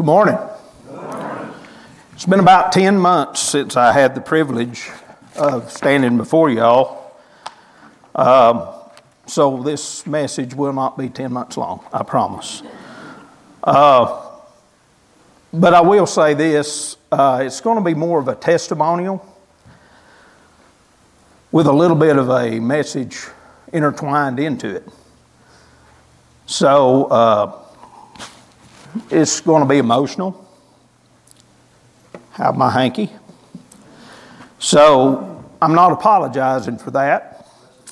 Good morning. It's been about 10 months since I had the privilege of standing before y'all. So this message will not be 10 months long, I promise. But I will say this, it's going to be more of a testimonial with a little bit of a message intertwined into it. So it's going to be emotional. Have my hanky. So I'm not apologizing for that.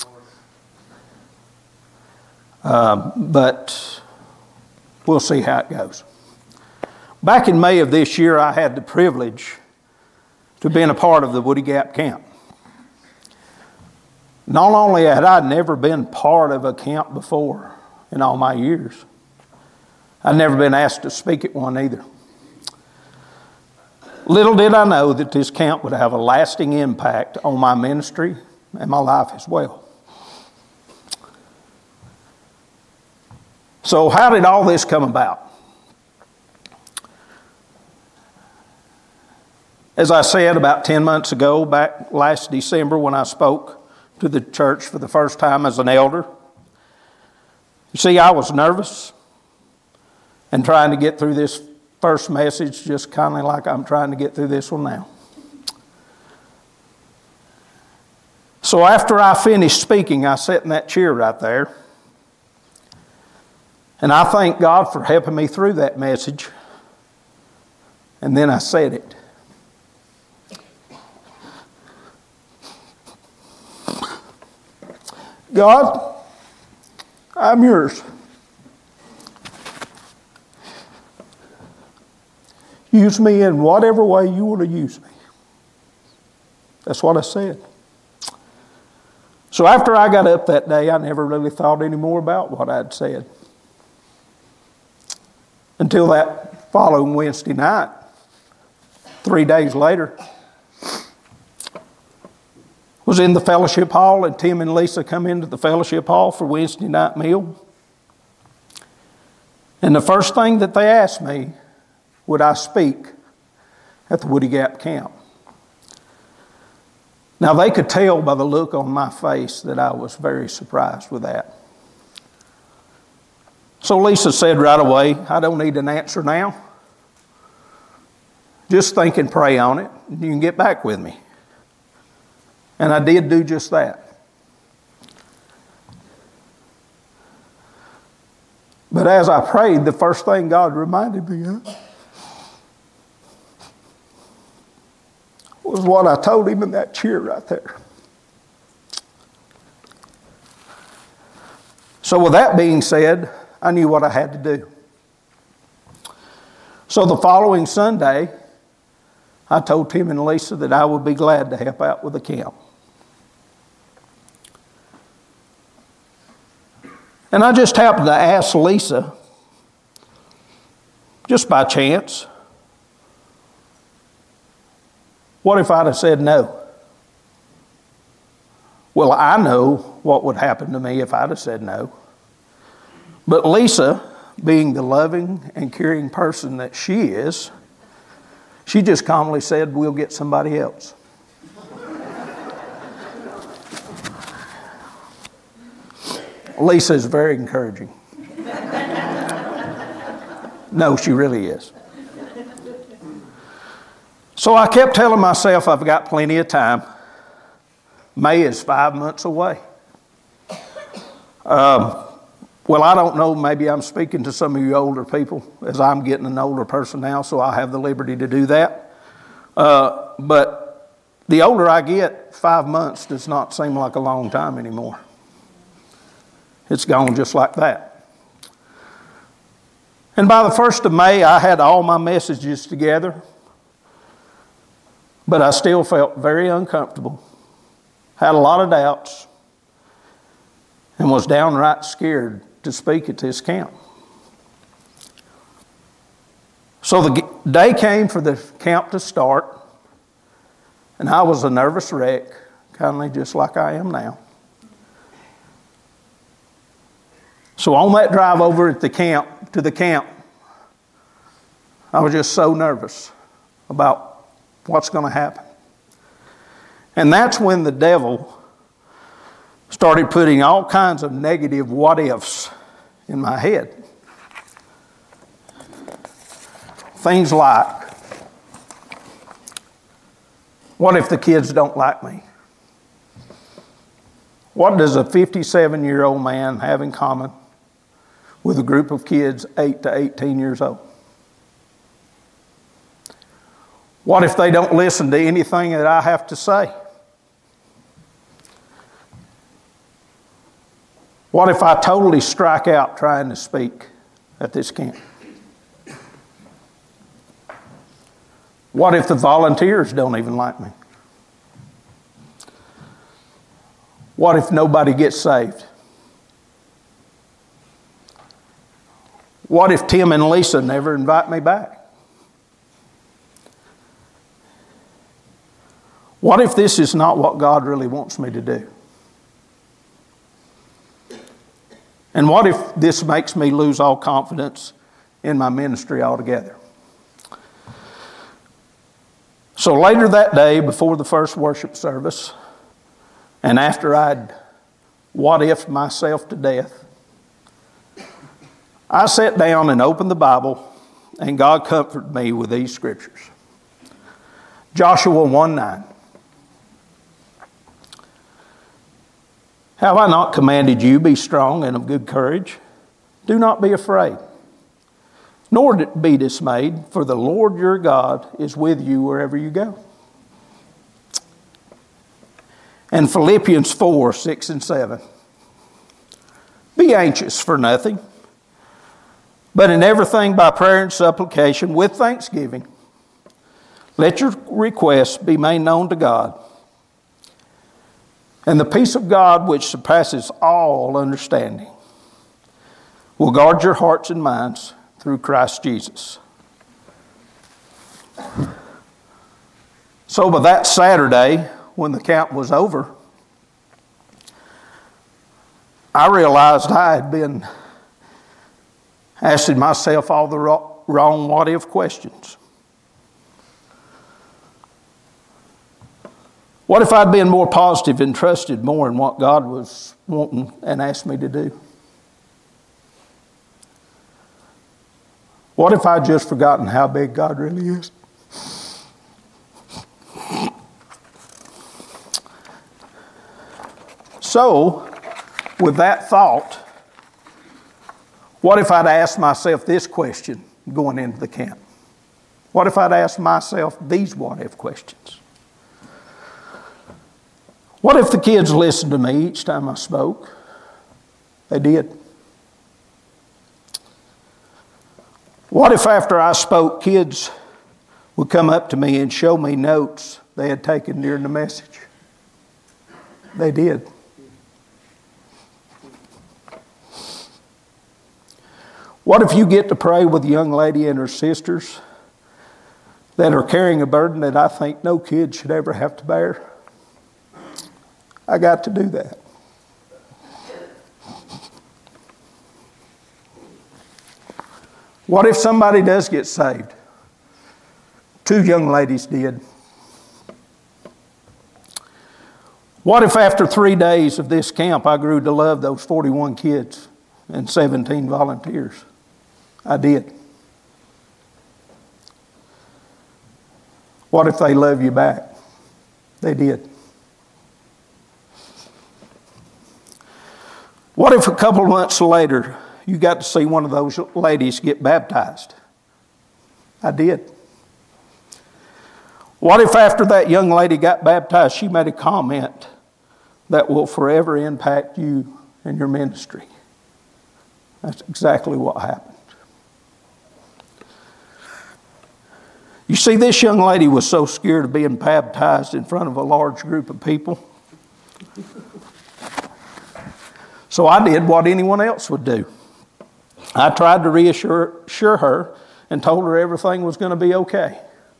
But we'll see how it goes. Back in May of this year, I had the privilege to be a part of the Woody Gap camp. Not only had I never been part of a camp before in all my years, I'd never been asked to speak at one either. Little did I know that this camp would have a lasting impact on my ministry and my life as well. So how did all this come about? As I said about 10 months ago, back last December when I spoke to the church for the first time as an elder, you see, I was nervous and trying to get through this first message just kind of like I'm trying to get through this one now. So after I finished speaking, I sat in that chair right there. And I thank God for helping me through that message. And then I said it. God, I'm yours. Use me in whatever way you want to use me. That's what I said. So after I got up that day, I never really thought any more about what I'd said. Until that following Wednesday night, 3 days later, was in the fellowship hall, and Tim and Lisa come into the fellowship hall for Wednesday night meal. And the first thing that they asked me, would I speak at the Woody Gap camp? Now they could tell by the look on my face that I was very surprised with that. So Lisa said right away, I don't need an answer now. Just think and pray on it, and you can get back with me. And I did do just that. But as I prayed, the first thing God reminded me of was what I told him in that chair right there. So with that being said, I knew what I had to do. So the following Sunday, I told Tim and Lisa that I would be glad to help out with the camp. And I just happened to ask Lisa, just by chance, what if I'd have said no? Well, I know what would happen to me if I'd have said no. But Lisa, being the loving and caring person that she is, she just calmly said, we'll get somebody else. Lisa is very encouraging. No, she really is. So I kept telling myself I've got plenty of time. May is 5 months away. Well, I don't know, maybe I'm speaking to some of you older people as I'm getting an older person now, so I have the liberty to do that. But the older I get, 5 months does not seem like a long time anymore. It's gone just like that. And by the 1st of May, I had all my messages together. But I still felt very uncomfortable, had a lot of doubts, and was downright scared to speak at this camp. So the day came for the camp to start, and I was a nervous wreck, kind of just like I am now. So on that drive over to the camp, I was just so nervous about what's going to happen. And that's when the devil started putting all kinds of negative what-ifs in my head. Things like, what if the kids don't like me? What does a 57-year-old man have in common with a group of kids 8 to 18 years old? What if they don't listen to anything that I have to say? What if I totally strike out trying to speak at this camp? What if the volunteers don't even like me? What if nobody gets saved? What if Tim and Lisa never invite me back? What if this is not what God really wants me to do? And what if this makes me lose all confidence in my ministry altogether? So later that day, before the first worship service, and after I'd what-ifed myself to death, I sat down and opened the Bible, and God comforted me with these scriptures. Joshua 1:9. Have I not commanded you, be strong and of good courage? Do not be afraid, nor be dismayed, for the Lord your God is with you wherever you go. And Philippians 4:6-7. Be anxious for nothing, but in everything by prayer and supplication with thanksgiving, let your requests be made known to God. And the peace of God, which surpasses all understanding, will guard your hearts and minds through Christ Jesus. So by that Saturday, when the camp was over, I realized I had been asking myself all the wrong what-if questions. What if I'd been more positive and trusted more in what God was wanting and asked me to do? What if I'd just forgotten how big God really is? So, with that thought, what if I'd asked myself this question going into the camp? What if I'd asked myself these what-if questions? What if the kids listened to me each time I spoke? They did. What if after I spoke, kids would come up to me and show me notes they had taken during the message? They did. What if you get to pray with a young lady and her sisters that are carrying a burden that I think no kid should ever have to bear? I got to do that. What if somebody does get saved? 2 young ladies did. What if after 3 days of this camp I grew to love those 41 kids and 17 volunteers? I did. What if they love you back? They did. What if a couple of months later you got to see one of those ladies get baptized? I did. What if after that young lady got baptized, she made a comment that will forever impact you and your ministry? That's exactly what happened. You see, this young lady was so scared of being baptized in front of a large group of people. So I did what anyone else would do. I tried to reassure her and told her everything was going to be okay.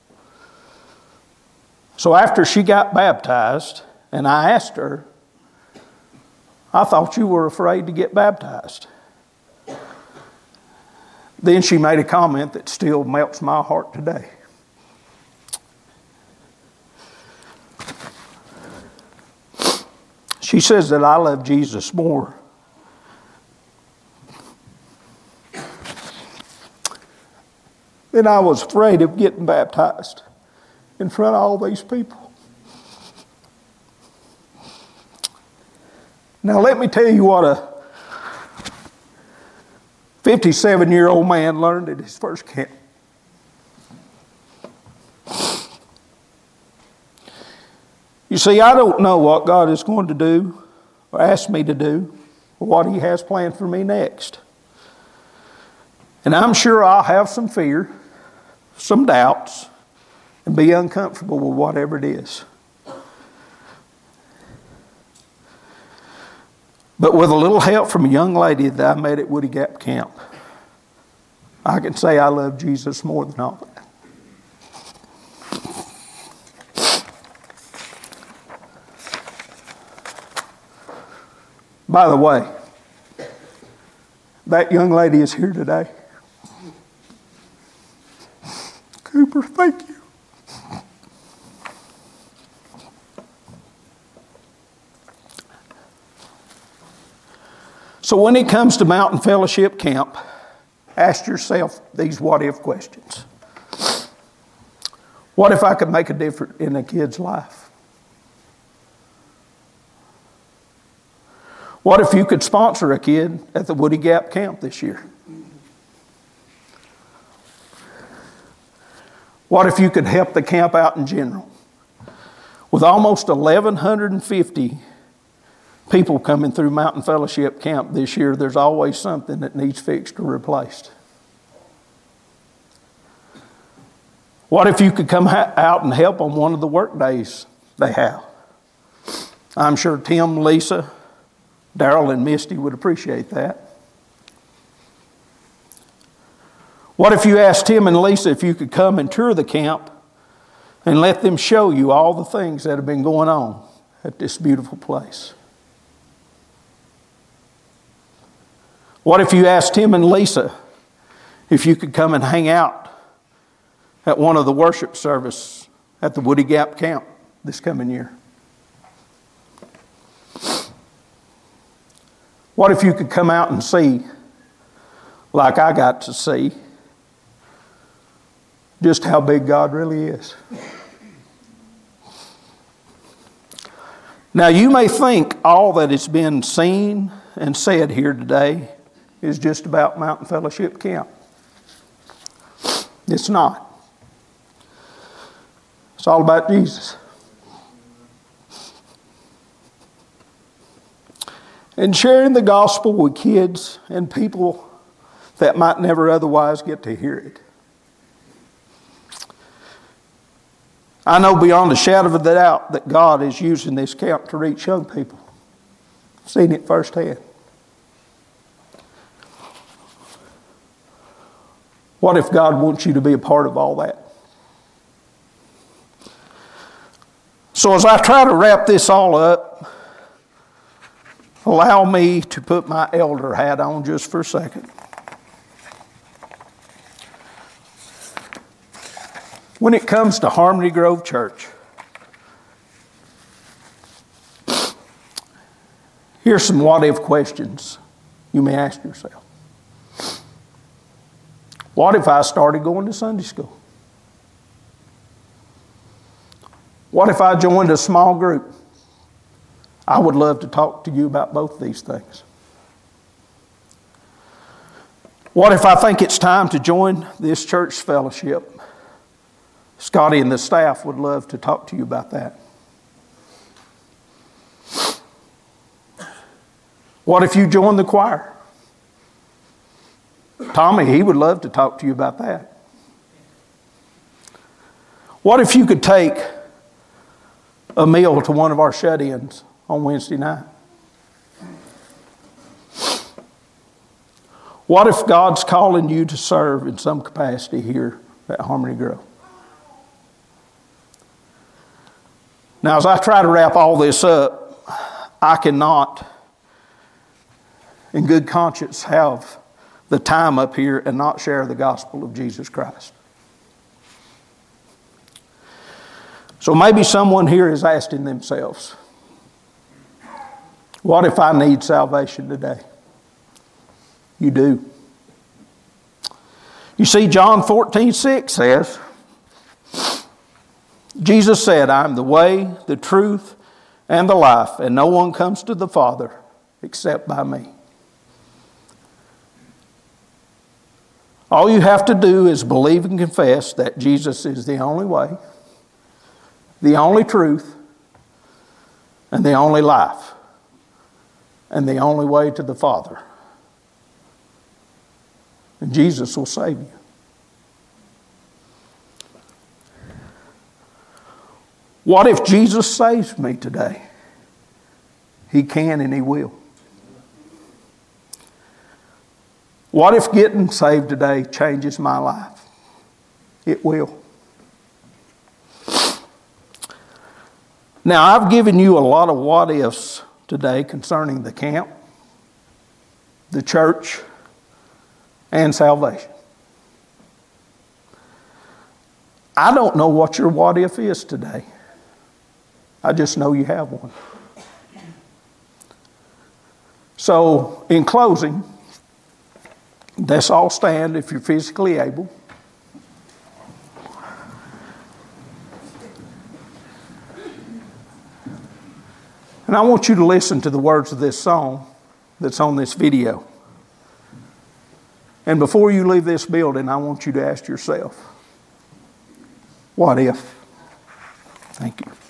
So after she got baptized, and I asked her, I thought you were afraid to get baptized. Then she made a comment that still melts my heart today. She says that I love Jesus more than I was afraid of getting baptized in front of all these people. Now let me tell you what a 57-year-old man learned at his first camp. You see, I don't know what God is going to do or ask me to do or what He has planned for me next. And I'm sure I'll have some fear, some doubts, and be uncomfortable with whatever it is. But with a little help from a young lady that I met at Woody Gap Camp, I can say I love Jesus more than all that. By the way, that young lady is here today. Cooper, thank you. So when it comes to Mountain Fellowship Camp, ask yourself these what-if questions. What if I could make a difference in a kid's life? What if you could sponsor a kid at the Woody Gap Camp this year? What if you could help the camp out in general? With almost 1,150 people coming through Mountain Fellowship Camp this year, there's always something that needs fixed or replaced. What if you could come out and help on one of the work days they have? I'm sure Tim, Lisa, Darrell, and Misty would appreciate that. What if you asked Tim and Lisa if you could come and tour the camp and let them show you all the things that have been going on at this beautiful place? What if you asked Tim and Lisa if you could come and hang out at one of the worship services at the Woody Gap Camp this coming year? What if you could come out and see, like I got to see, just how big God really is? Now you may think all that has been seen and said here today is just about Mountain Fellowship Camp. It's not. It's all about Jesus. And sharing the gospel with kids and people that might never otherwise get to hear it. I know beyond a shadow of a doubt that God is using this camp to reach young people. I've seen it firsthand. What if God wants you to be a part of all that? So as I try to wrap this all up, allow me to put my elder hat on just for a second. When it comes to Harmony Grove Church, here's some what-if questions you may ask yourself. What if I started going to Sunday school? What if I joined a small group? I would love to talk to you about both these things. What if I think it's time to join this church fellowship? Scotty and the staff would love to talk to you about that. What if you join the choir? Tommy, he would love to talk to you about that. What if you could take a meal to one of our shut-ins on Wednesday night? What if God's calling you to serve in some capacity here at Harmony Grove? Now, as I try to wrap all this up, I cannot, in good conscience, have the time up here and not share the gospel of Jesus Christ. So maybe someone here is asking themselves, what if I need salvation today? You do. You see, John 14:6 says, Jesus said, I am the way, the truth, and the life, and no one comes to the Father except by me. All you have to do is believe and confess that Jesus is the only way, the only truth, and the only life, and the only way to the Father. And Jesus will save you. What if Jesus saves me today? He can and He will. What if getting saved today changes my life? It will. Now, I've given you a lot of what ifs today concerning the camp, the church, and salvation. I don't know what your what if is today. I just know you have one. So, in closing, let's all stand if you're physically able. And I want you to listen to the words of this song that's on this video. And before you leave this building, I want you to ask yourself, what if? Thank you.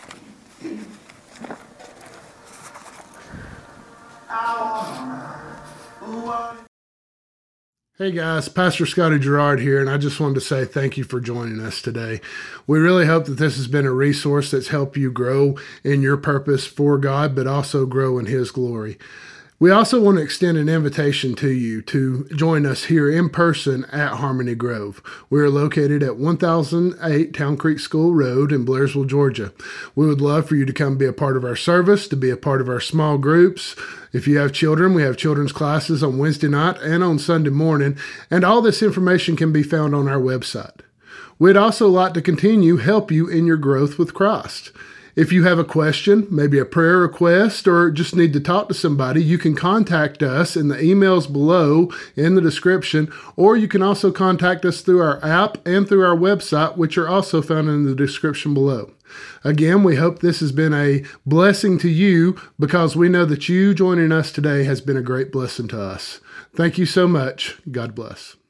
Hey guys, Pastor Scotty Gerard here, and I just wanted to say thank you for joining us today. We really hope that this has been a resource that's helped you grow in your purpose for God, but also grow in His glory. We also want to extend an invitation to you to join us here in person at Harmony Grove. We are located at 1008 Town Creek School Road in Blairsville, Georgia. We would love for you to come be a part of our service, to be a part of our small groups. If you have children, we have children's classes on Wednesday night and on Sunday morning, and all this information can be found on our website. We'd also like to continue help you in your growth with Christ. If you have a question, maybe a prayer request, or just need to talk to somebody, you can contact us in the emails below in the description, or you can also contact us through our app and through our website, which are also found in the description below. Again, we hope this has been a blessing to you because we know that you joining us today has been a great blessing to us. Thank you so much. God bless.